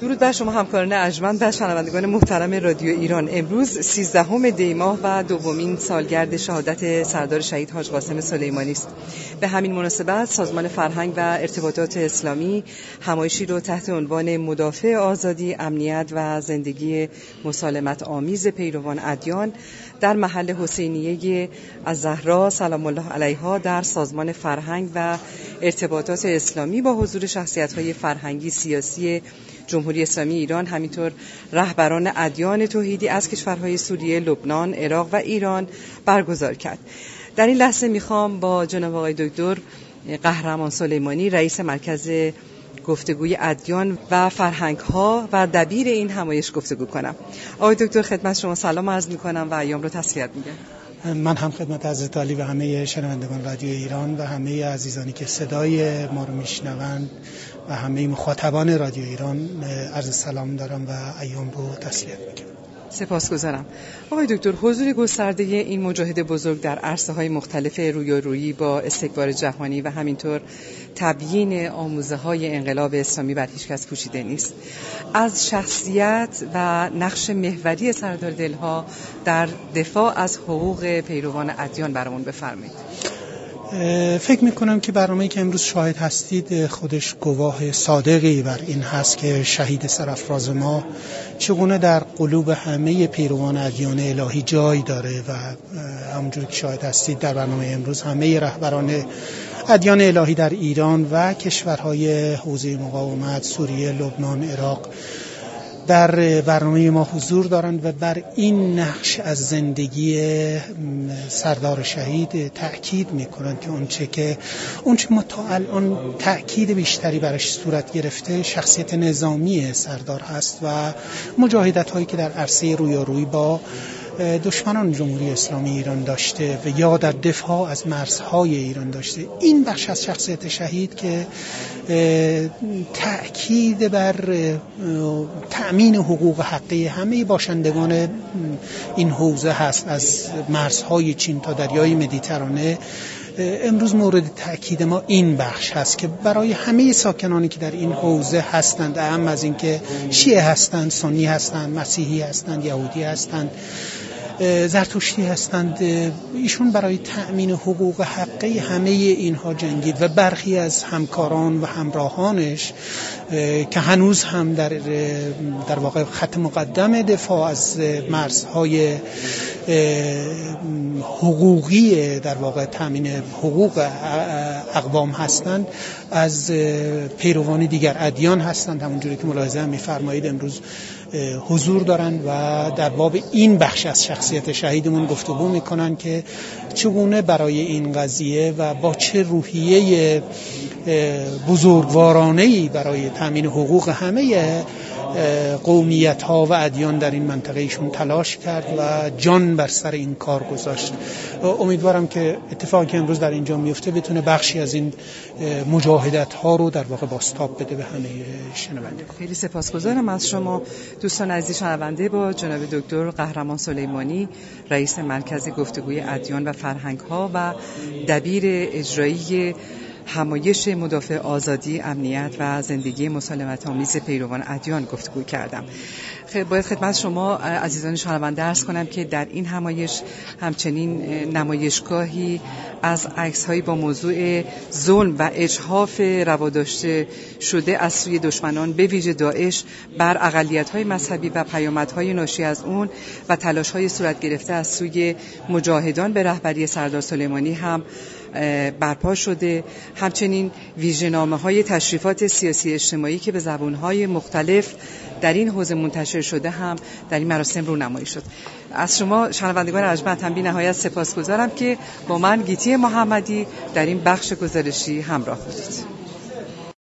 درود بر شما همکاران ارجمند و شنوندگان محترم رادیو ایران. امروز 13 دی ماه و دومین سالگرد شهادت سردار شهید حاج قاسم سلیمانی است. به همین مناسبت سازمان فرهنگ و ارتباطات اسلامی همایشی رو تحت عنوان مدافع آزادی، امنیت و زندگی مسالمت آمیز پیروان ادیان در محل حسینیه الزهراء سلام الله علیها در سازمان فرهنگ و ارتباطات اسلامی با حضور شخصیت‌های فرهنگی سیاسی جمهوری اسلامی ایران، همینطور رهبران ادیان توحیدی از کشورهای سوریه، لبنان، عراق و ایران برگزار کرد. در این لحظه میخوام با جناب آقای دکتر قهرمان سلیمانی، رئیس مرکز گفتگوی ادیان و فرهنگ‌ها و دبیر این همایش گفتگو کنم. آقای دکتر خدمت شما سلام عرض میکنم و ایام رو تسلیت میگم. من هم خدمت حضرت عالی و همه شنوندگان رادیو ایران و همه عزیزانی که صدای ما رو میشنوند و همه مخاطبان رادیو ایران عرض سلام دارم و ایام رو تسلیت میگم. سپاسگزارم. آقای دکتر، حضور گسترده این مجاهد بزرگ در عرصه‌های مختلف رویارویی با استکبار جهانی و همینطور تبیین آموزه‌های انقلاب اسلامی بر هیچ کس پوشیده نیست. از شخصیت و نقش محوری سردار دلها در دفاع از حقوق پیروان ادیان برامون بفرمایید. فکر میکنم که برنامه‌ای که امروز شاهد هستید خودش گواه صادقی بر این هست که شهید سرافراز ما چگونه در قلوب همه پیروان ادیان الهی جای داره و همونجور که شاهد هستید در برنامه امروز همه رهبران ادیان الهی در ایران و کشورهای حوزه مقاومت سوریه، لبنان، عراق در برنامه ما حضور دارند و بر این نقش از زندگی سردار شهید تأکید میکنند که اونچه ما تا الان تأکید بیشتری برش صورت گرفته شخصیت نظامی سردار هست و مجاهدت هایی که در عرصه رویارویی با دشمنان جمهوری اسلامی ایران داشته و یا در دفاع از مرزهای ایران داشته. این بخش از شخصیت شهید که تأکید بر تأمین حقوق حقی همه باشندگان این حوزه هست، از مرزهای چین تا دریای مدیترانه. امروز مورد تأکید ما این بخش هست که برای همه ساکنانی که در این حوزه هستند، اهم از این که شیعه هستند، سنی هستند، مسیحی هستند، یهودی هستند، زرتشتی هستند، ایشون برای تأمین حقوق حقی همه اینها جنگید و برخی از همکاران و همراهانش که هنوز هم در واقع خط مقدم دفاع از مرزهای حقوقی در واقع تامین حقوق اقوام هستند، از پیروان دیگر ادیان هستند. همونجوری که ملاحظه می‌فرمایید امروز حضور دارند و در باب این بخش از شخصیت شهیدمون گفتگو میکنن که چگونه برای این قضیه و با چه روحیه بزرگوارانه‌ای برای تامین حقوق همه قومیت ها و ادیان در این منطقه ایشون تلاش کرد و جان بر سر این کار گذاشت. امیدوارم که اتفاقی که امروز در اینجا میفته بتونه بخشی از این مجاهدت ها رو در واقع بازتاب بده به همه شنونده. خیلی سپاسگزارم از شما دوستان عزیز شنونده. با جناب دکتر قهرمان سلیمانی، رئیس مرکز گفتگوی ادیان و فرهنگ ها و دبیر اجرایی همایش مدافع آزادی، امنیت و زندگی مسالمت آمیز پیروان ادیان گفتگو کردم. باید خدمت شما عزیزان شنونده عرض کنم که در این همایش همچنین نمایشگاهی از عکس‌هایی با موضوع ظلم و اجحاف روا داشته شده از سوی دشمنان به ویژه داعش بر اقلیت‌های مذهبی و پیامدهای ناشی از اون و تلاش‌های صورت گرفته از سوی مجاهدان به رهبری سردار سلیمانی هم برپا شده. همچنین ویژه‌نامه‌های تشریفات سیاسی اجتماعی که به زبان‌های مختلف در این حوزه منتشر شده هم در این مراسم رونمایی شد. از شما شنوندگان ارجمند هم بی نهایت سپاسگزارم که با من گیتی محمدی در این بخش گزارشی همراه بودید.